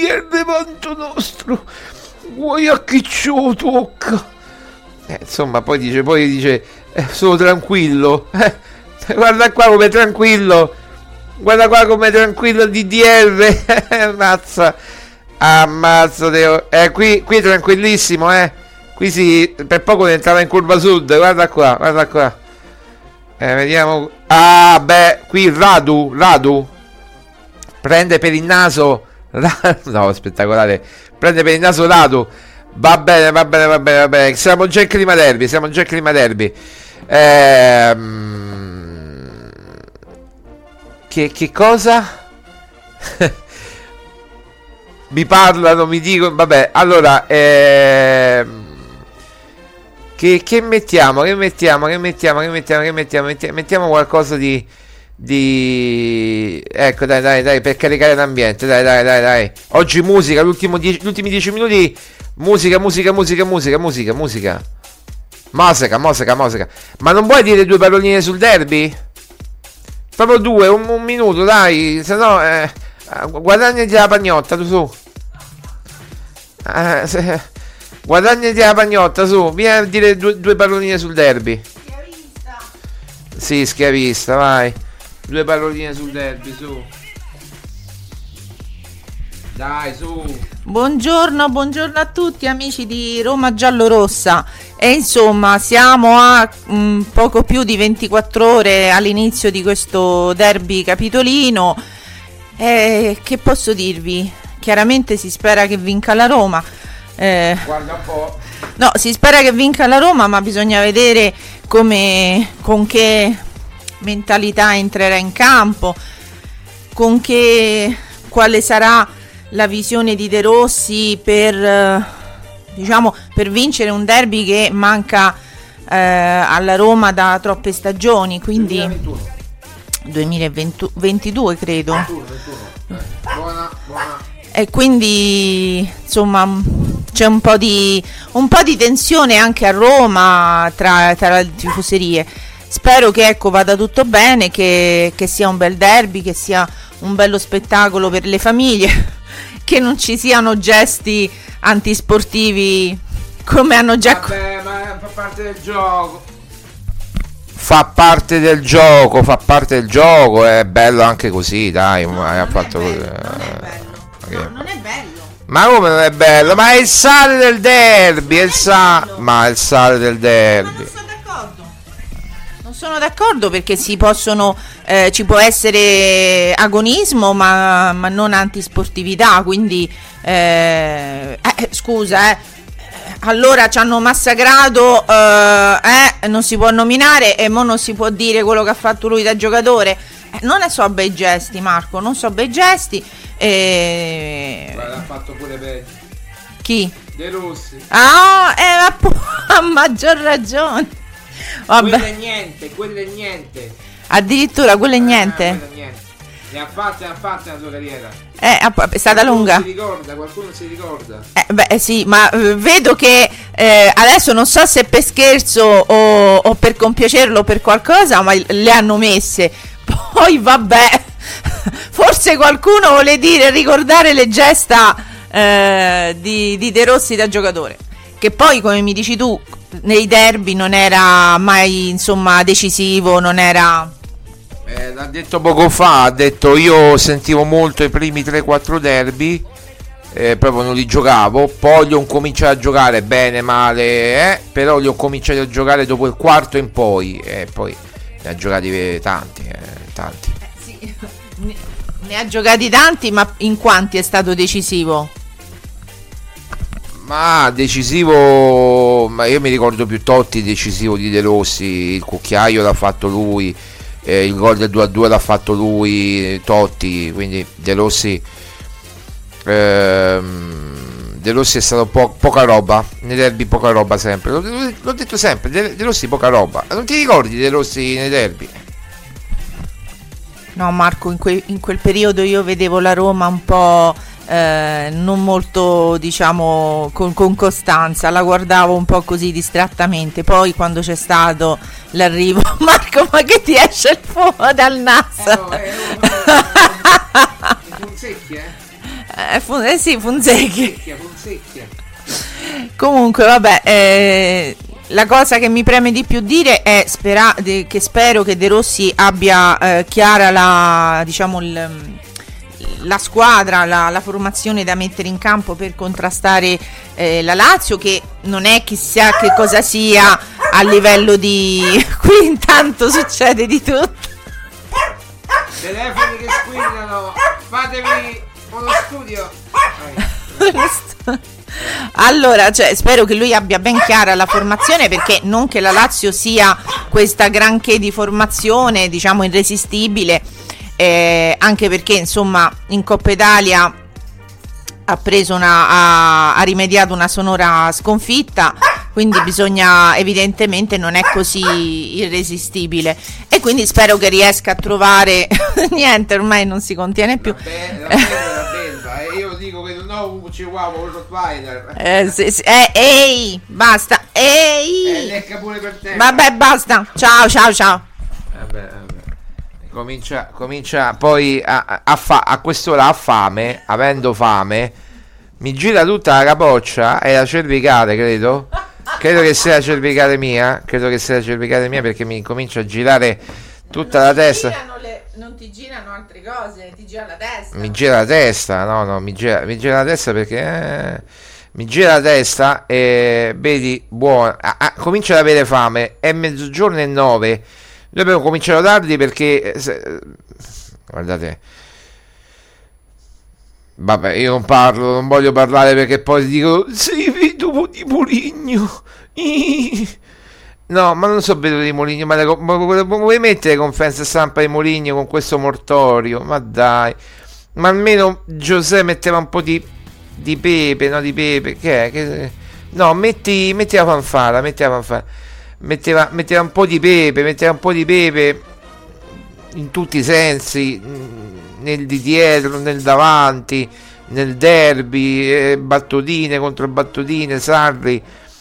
[SPEAKER 8] Vuoi a chi ce lo tocca? Insomma, poi dice sono tranquillo. Guarda qua come tranquillo. Guarda qua come tranquillo DDR. Ammazza Deo. Qui tranquillissimo, Qui per poco ne entrava in curva sud. Guarda qua. Vediamo. Ah, beh, qui Radu prende per il naso. No, spettacolare. Prende per il naso Radu. Va bene. Siamo già in clima derby. Che cosa? Mi parlano, mi dicono. Vabbè, allora che mettiamo? Mettiamo qualcosa di ecco, dai, per caricare l'ambiente. Dai. Oggi musica, gli ultimi 10 minuti musica. Musica. Ma non vuoi dire due paroline sul derby? Proprio due, un minuto, dai, se no guadagnati la pagnotta, tu su. Guadagnati la pagnotta, su. Vieni a dire due paroline sul derby. Schiavista. Sì, schiavista, vai. Due paroline sul derby, su. Dai, su.
[SPEAKER 14] Buongiorno a tutti amici di Roma Giallorossa. E insomma, siamo a poco più di 24 ore all'inizio di questo derby capitolino. Che posso dirvi? Chiaramente si spera che vinca la Roma.
[SPEAKER 8] Guarda un po'.
[SPEAKER 14] No, si spera che vinca la Roma, ma bisogna vedere con che mentalità entrerà in campo, quale sarà la visione di De Rossi per vincere un derby che manca alla Roma da troppe stagioni, quindi 2022 credo.
[SPEAKER 8] 21. Buona.
[SPEAKER 14] E quindi insomma c'è un po' di tensione anche a Roma tra le tifoserie. Spero che vada tutto bene, che sia un bel derby, che sia un bello spettacolo per le famiglie, che non ci siano gesti antisportivi come hanno già...
[SPEAKER 8] Vabbè, ma fa parte del gioco. Fa parte del gioco, è bello anche così, dai.
[SPEAKER 14] Non è bello.
[SPEAKER 8] Ma come non è bello? Ma è il sale del derby, ma è il sale del derby.
[SPEAKER 14] Non sono d'accordo perché ci può essere agonismo ma non antisportività, quindi scusa, allora ci hanno massacrato, non si può nominare e mo non si può dire quello che ha fatto lui da giocatore. Non ne so bei gesti, Marco, non so bei gesti.
[SPEAKER 8] Guarda, ha fatto pure peggio.
[SPEAKER 14] Chi?
[SPEAKER 8] De Rossi.
[SPEAKER 14] Ah, a maggior ragione. Vabbè.
[SPEAKER 8] Quello è niente.
[SPEAKER 14] Addirittura quello è niente.
[SPEAKER 8] Ne ha fatte la sua carriera.
[SPEAKER 14] È stata lunga.
[SPEAKER 8] Qualcuno si ricorda.
[SPEAKER 14] Sì, ma vedo che adesso non so se per scherzo o per compiacerlo o per qualcosa, ma le hanno messe. Poi vabbè, forse qualcuno vuole ricordare le gesta di De Rossi da giocatore, che poi, come mi dici tu, nei derby non era mai decisivo, non era...
[SPEAKER 8] L'ha detto poco fa, io sentivo molto i primi 3-4 derby, proprio non li giocavo, poi li ho cominciato a giocare bene, male, però li ho cominciati a giocare dopo il quarto in poi, e poi ne ha giocati tanti.
[SPEAKER 14] Sì. Ne ha giocati tanti, ma in quanti è stato decisivo?
[SPEAKER 8] Ma decisivo, ma io mi ricordo più Totti decisivo di De Rossi, il cucchiaio l'ha fatto lui, il gol del 2-2 l'ha fatto lui, Totti, quindi De Rossi è stato poca roba, nei derby poca roba sempre, l'ho detto sempre, De Rossi poca roba, non ti ricordi De Rossi nei derby?
[SPEAKER 14] No Marco, in quel periodo io vedevo la Roma un po' non molto, diciamo, con costanza, la guardavo un po' così distrattamente. Poi quando c'è stato l'arrivo Marco, ma che ti esce il fumo dal naso?
[SPEAKER 8] Funzecchia?
[SPEAKER 14] Sì, Funzecchia.
[SPEAKER 8] Funzecchia.
[SPEAKER 14] Comunque vabbè, la cosa che mi preme di più dire è che spero che De Rossi abbia chiara la squadra, la formazione da mettere in campo per contrastare la Lazio, che non è chissà che cosa sia a livello di... Qui intanto succede di tutto.
[SPEAKER 8] Telefoni che squillano, fatevi uno studio.
[SPEAKER 14] Allora, spero che lui abbia ben chiara la formazione, perché non che la Lazio sia questa granché di formazione, diciamo, irresistibile, anche perché insomma in Coppa Italia ha preso ha rimediato una sonora sconfitta, quindi bisogna, evidentemente non è così irresistibile, e quindi spero che riesca a trovare niente, ormai non si contiene più.
[SPEAKER 8] Io dico che non ho un chihuahua o Rottweiler.
[SPEAKER 14] Ehi, basta, ehi,
[SPEAKER 8] lecca pure per te.
[SPEAKER 14] Vabbè, basta, ciao.
[SPEAKER 8] Vabbè. Comincia poi a quest'ora avendo fame, mi gira tutta la capoccia e la cervicale, credo che sia la cervicale mia, perché mi comincia a girare tutta la testa.
[SPEAKER 14] Non ti girano altre cose, ti gira la testa.
[SPEAKER 8] Mi gira la testa, mi gira la testa perché mi gira la testa e vedi, buona, comincia ad avere fame, è 12:09. Noi abbiamo cominciato tardi perché guardate, vabbè, io non voglio parlare perché poi dico sei vedovo di Mourinho. No, ma non so vedovo di Mourinho, ma vuoi mettere conferenza stampa di Mourinho con questo mortorio? Ma dai, ma almeno Giuseppe metteva un po' di pepe, no, di pepe, no, metti la fanfara, metteva un po' di pepe in tutti i sensi, nel di dietro, nel davanti, nel derby, battutine contro battutine, Sarri,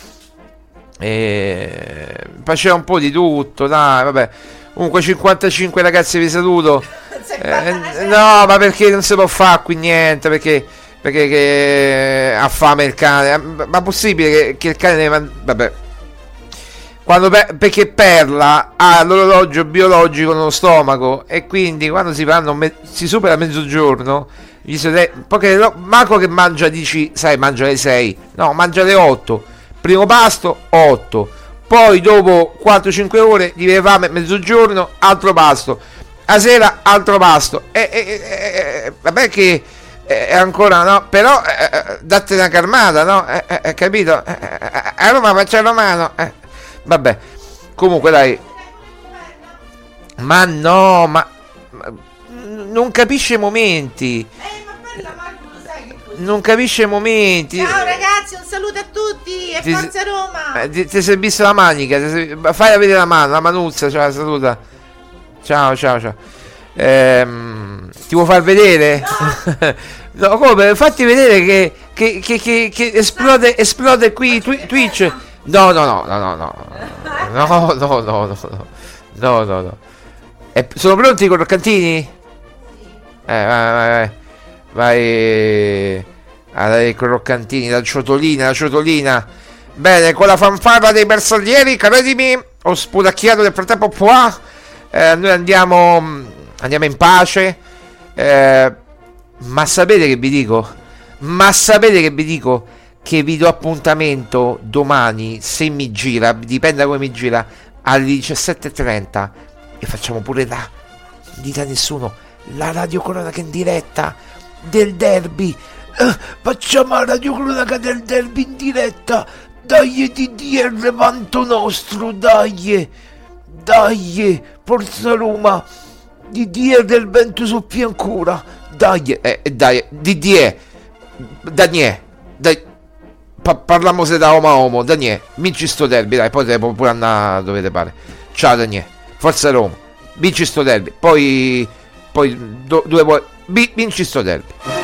[SPEAKER 8] faceva un po' di tutto, dai, vabbè. Comunque 55 ragazzi, vi saluto. No, ma perché non si può fare qui niente, perché ha fame il cane, ma possibile che il cane vabbè. Perché Perla ha l'orologio biologico nello stomaco e quindi quando si supera mezzogiorno, Marco che mangia, dici, sai, mangia alle 6, no, mangia alle 8, primo pasto 8, poi dopo 4-5 ore gli viene fame, mezzogiorno altro pasto, a sera altro pasto, vabbè che è ancora, no, però date una calmata, no, capito, a Roma faccia romano, vabbè, comunque dai, ma no, ma non capisce i momenti, non capisce i momenti.
[SPEAKER 14] Ciao ragazzi, un saluto a tutti e forza Roma.
[SPEAKER 8] Ti sei visto la manica, fai vedere la mano, la manuzza, cioè, saluta, ciao. Ti vuoi far vedere? No, come? Fatti vedere che esplode qui Twitch. No. Sono pronti i croccantini? Vai. Allora, i croccantini, la ciotolina. Bene, con la fanfara dei bersaglieri, credimi, ho sputacchiato nel frattempo noi andiamo in pace. Ma sapete che vi dico? Che vi do appuntamento domani, se mi gira, dipende da come mi gira, alle 17:30 e facciamo pure dite a nessuno, la radio cronaca in diretta del derby Facciamo la radiocronaca del derby in diretta. Dai DDR vanto nostro, dai, forza Roma, DDR del vento soffia ancora, dai, DDR, Daniele, dai, parliamo se da uomo a uomo, Daniele, vinci sto derby, dai, poi te puoi pure andare dove te pare, ciao Daniele, forza Roma, vinci sto derby, poi vinci sto derby.